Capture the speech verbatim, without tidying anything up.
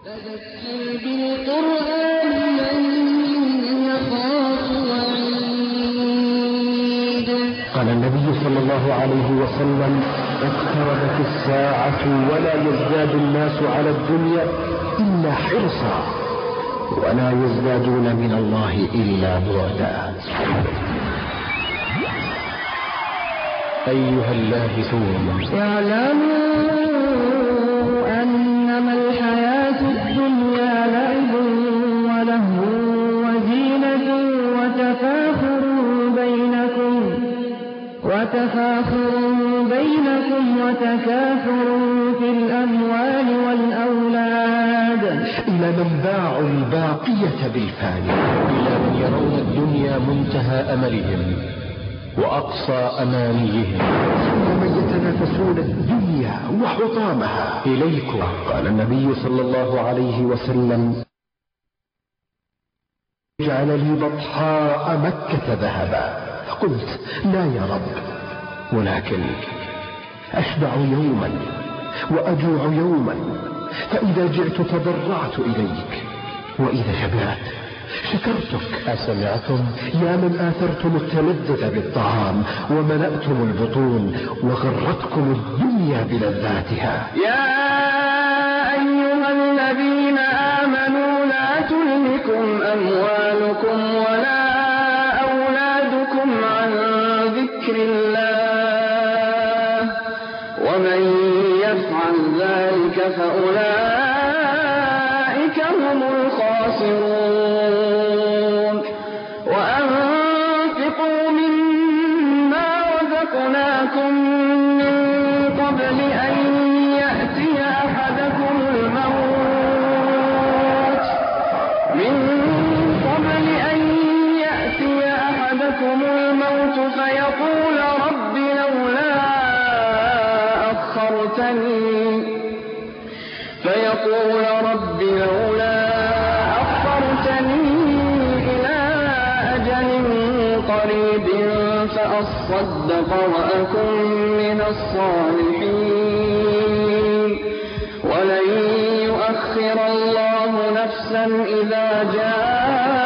فذكر بالقرآن من يخاف وعيد. قال النبي صلى الله عليه وسلم: اقتربت الساعة ولا يزداد الناس على الدنيا إلا حرصا ولا يزدادون من الله إلا بعدا. أيها اللاهثون، اعلموا أنما الحياة الدنيا لعب ولهو وزينة وتفاخر بينكم وتفاخر بينكم وتكاثر في الأموال والأولاد، إلى من باعوا الباقية بالفاني، إلى من يرون الدنيا منتهى أملهم وأقصى أمانيهم، إلى من يتنافسون الدنيا وحطامها. إليكم قال النبي صلى الله عليه وسلم: جعل لي بطحاء مكة ذهبا. قلت: لا يا رب، ولكن أشبع يوما وأجوع يوما، فإذا جئت تضرعت إليك، وإذا شبعت شكرتك. أسمعتم يا من آثرتم التلذذ بالطعام وملأتم البطون وغرتكم الدنيا بلذاتها. يا أيها الذين آمنوا لا تلهكم أموالكم ولا أولادكم عن ذكر الله ومن يفعل ذلك فأولئك هم الخاسرون. وأنفقوا مما رزقناكم من قبل أن يأتي أحدكم الموت من قبل أن يأتي أحدكم الموت فيقول رب لولا أخرتني فيقول رب لولا أخرتني إلى أجل قريب فأصدق وأكن من الصالحين ولن يؤخر الله نفسا إذا جاء